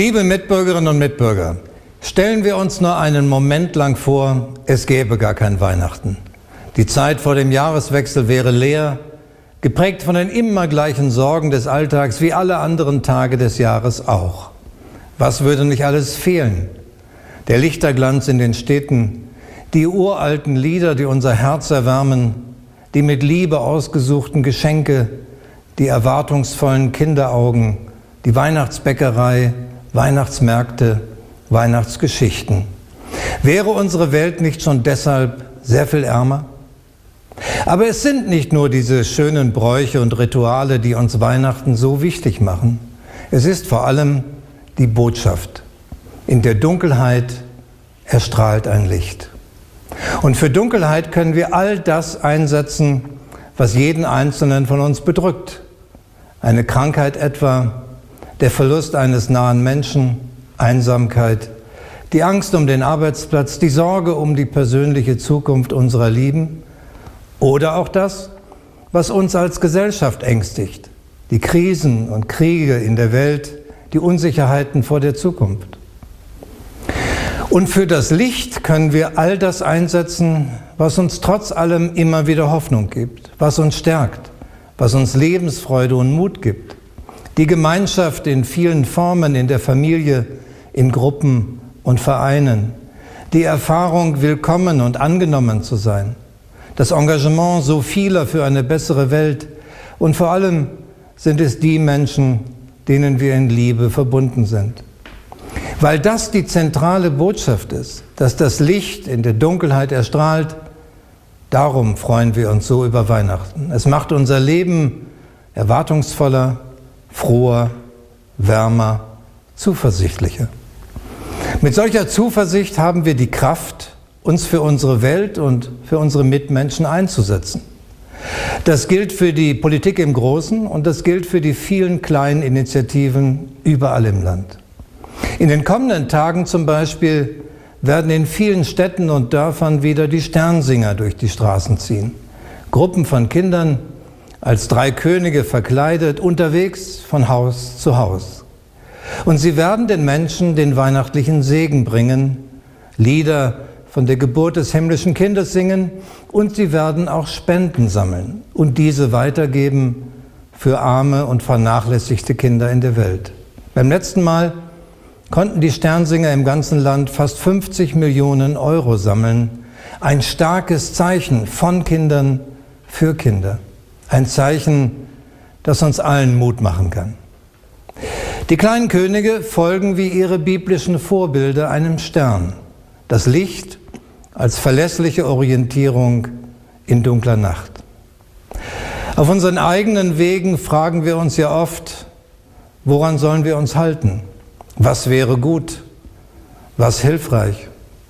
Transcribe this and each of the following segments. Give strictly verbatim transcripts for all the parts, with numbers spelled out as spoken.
Liebe Mitbürgerinnen und Mitbürger, stellen wir uns nur einen Moment lang vor, es gäbe gar kein Weihnachten. Die Zeit vor dem Jahreswechsel wäre leer, geprägt von den immer gleichen Sorgen des Alltags, wie alle anderen Tage des Jahres auch. Was würde nicht alles fehlen? Der Lichterglanz in den Städten, die uralten Lieder, die unser Herz erwärmen, die mit Liebe ausgesuchten Geschenke, die erwartungsvollen Kinderaugen, die Weihnachtsbäckerei, Weihnachtsmärkte, Weihnachtsgeschichten. Wäre unsere Welt nicht schon deshalb sehr viel ärmer? Aber es sind nicht nur diese schönen Bräuche und Rituale, die uns Weihnachten so wichtig machen. Es ist vor allem die Botschaft. In der Dunkelheit erstrahlt ein Licht. Und für Dunkelheit können wir all das einsetzen, was jeden Einzelnen von uns bedrückt. Eine Krankheit etwa, der Verlust eines nahen Menschen, Einsamkeit, die Angst um den Arbeitsplatz, die Sorge um die persönliche Zukunft unserer Lieben oder auch das, was uns als Gesellschaft ängstigt, die Krisen und Kriege in der Welt, die Unsicherheiten vor der Zukunft. Und für das Licht können wir all das einsetzen, was uns trotz allem immer wieder Hoffnung gibt, was uns stärkt, was uns Lebensfreude und Mut gibt. Die Gemeinschaft in vielen Formen, in der Familie, in Gruppen und Vereinen. Die Erfahrung, willkommen und angenommen zu sein. Das Engagement so vieler für eine bessere Welt. Und vor allem sind es die Menschen, denen wir in Liebe verbunden sind. Weil das die zentrale Botschaft ist, dass das Licht in der Dunkelheit erstrahlt, darum freuen wir uns so über Weihnachten. Es macht unser Leben erwartungsvoller, froher, wärmer, zuversichtlicher. Mit solcher Zuversicht haben wir die Kraft, uns für unsere Welt und für unsere Mitmenschen einzusetzen. Das gilt für die Politik im Großen und das gilt für die vielen kleinen Initiativen überall im Land. In den kommenden Tagen zum Beispiel werden in vielen Städten und Dörfern wieder die Sternsinger durch die Straßen ziehen. Gruppen von Kindern, als drei Könige verkleidet, unterwegs von Haus zu Haus. Und sie werden den Menschen den weihnachtlichen Segen bringen, Lieder von der Geburt des himmlischen Kindes singen und sie werden auch Spenden sammeln und diese weitergeben für arme und vernachlässigte Kinder in der Welt. Beim letzten Mal konnten die Sternsinger im ganzen Land fast fünfzig Millionen Euro sammeln. Ein starkes Zeichen von Kindern für Kinder. Ein Zeichen, das uns allen Mut machen kann. Die kleinen Könige folgen wie ihre biblischen Vorbilder einem Stern. Das Licht als verlässliche Orientierung in dunkler Nacht. Auf unseren eigenen Wegen fragen wir uns ja oft, woran sollen wir uns halten? Was wäre gut? Was hilfreich?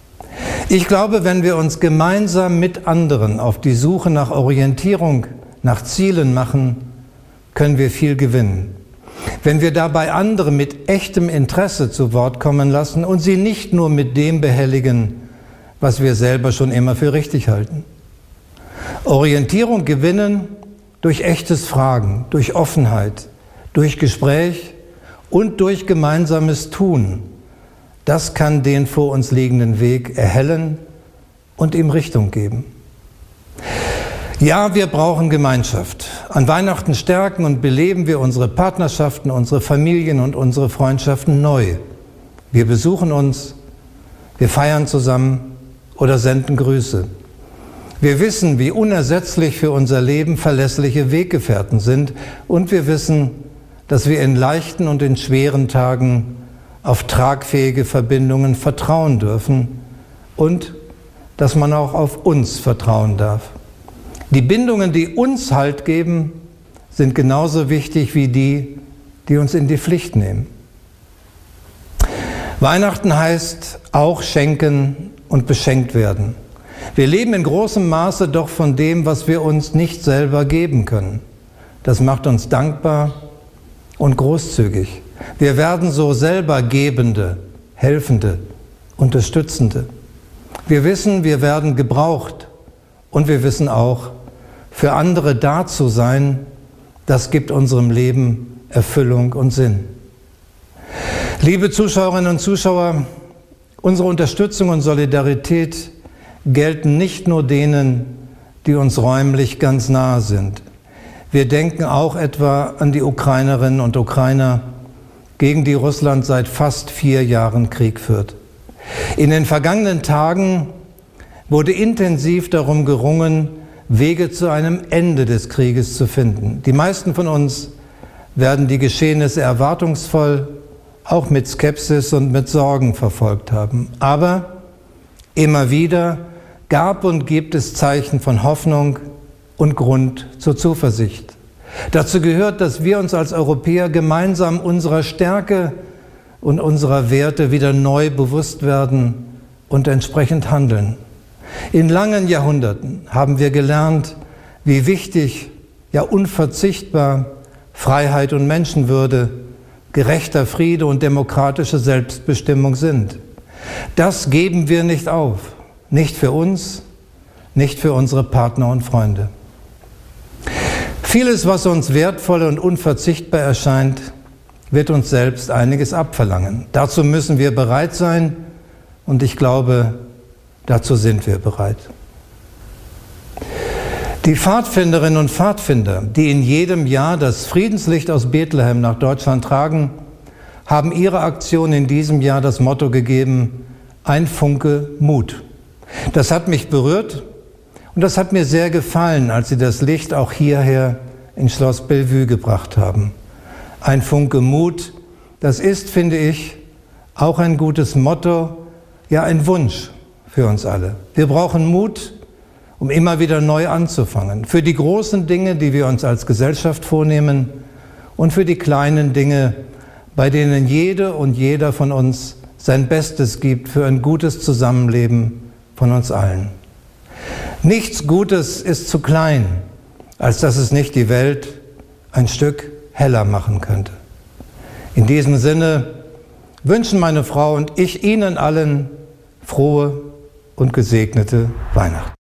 Ich glaube, wenn wir uns gemeinsam mit anderen auf die Suche nach Orientierung, nach Zielen machen, können wir viel gewinnen. Wenn wir dabei andere mit echtem Interesse zu Wort kommen lassen und sie nicht nur mit dem behelligen, was wir selber schon immer für richtig halten. Orientierung gewinnen durch echtes Fragen, durch Offenheit, durch Gespräch und durch gemeinsames Tun. Das kann den vor uns liegenden Weg erhellen und ihm Richtung geben. Ja, wir brauchen Gemeinschaft. An Weihnachten stärken und beleben wir unsere Partnerschaften, unsere Familien und unsere Freundschaften neu. Wir besuchen uns, wir feiern zusammen oder senden Grüße. Wir wissen, wie unersetzlich für unser Leben verlässliche Weggefährten sind und wir wissen, dass wir in leichten und in schweren Tagen auf tragfähige Verbindungen vertrauen dürfen und dass man auch auf uns vertrauen darf. Die Bindungen, die uns Halt geben, sind genauso wichtig wie die, die uns in die Pflicht nehmen. Weihnachten heißt auch schenken und beschenkt werden. Wir leben in großem Maße doch von dem, was wir uns nicht selber geben können. Das macht uns dankbar und großzügig. Wir werden so selber Gebende, Helfende, Unterstützende. Wir wissen, wir werden gebraucht und wir wissen auch, für andere da zu sein, das gibt unserem Leben Erfüllung und Sinn. Liebe Zuschauerinnen und Zuschauer, unsere Unterstützung und Solidarität gelten nicht nur denen, die uns räumlich ganz nahe sind. Wir denken auch etwa an die Ukrainerinnen und Ukrainer, gegen die Russland seit fast vier Jahren Krieg führt. In den vergangenen Tagen wurde intensiv darum gerungen, Wege zu einem Ende des Krieges zu finden. Die meisten von uns werden die Geschehnisse erwartungsvoll, auch mit Skepsis und mit Sorgen verfolgt haben. Aber immer wieder gab und gibt es Zeichen von Hoffnung und Grund zur Zuversicht. Dazu gehört, dass wir uns als Europäer gemeinsam unserer Stärke und unserer Werte wieder neu bewusst werden und entsprechend handeln. In langen Jahrhunderten haben wir gelernt, wie wichtig, ja unverzichtbar Freiheit und Menschenwürde, gerechter Friede und demokratische Selbstbestimmung sind. Das geben wir nicht auf, nicht für uns, nicht für unsere Partner und Freunde. Vieles, was uns wertvoll und unverzichtbar erscheint, wird uns selbst einiges abverlangen. Dazu müssen wir bereit sein und ich glaube, dazu sind wir bereit. Die Pfadfinderinnen und Pfadfinder, die in jedem Jahr das Friedenslicht aus Bethlehem nach Deutschland tragen, haben ihrer Aktion in diesem Jahr das Motto gegeben: Ein Funke Mut. Das hat mich berührt und das hat mir sehr gefallen, als sie das Licht auch hierher in Schloss Bellevue gebracht haben. Ein Funke Mut, das ist, finde ich, auch ein gutes Motto, ja ein Wunsch für uns alle. Wir brauchen Mut, um immer wieder neu anzufangen. Für die großen Dinge, die wir uns als Gesellschaft vornehmen und für die kleinen Dinge, bei denen jede und jeder von uns sein Bestes gibt für ein gutes Zusammenleben von uns allen. Nichts Gutes ist zu klein, als dass es nicht die Welt ein Stück heller machen könnte. In diesem Sinne wünschen meine Frau und ich Ihnen allen frohe und gesegnete Weihnachten.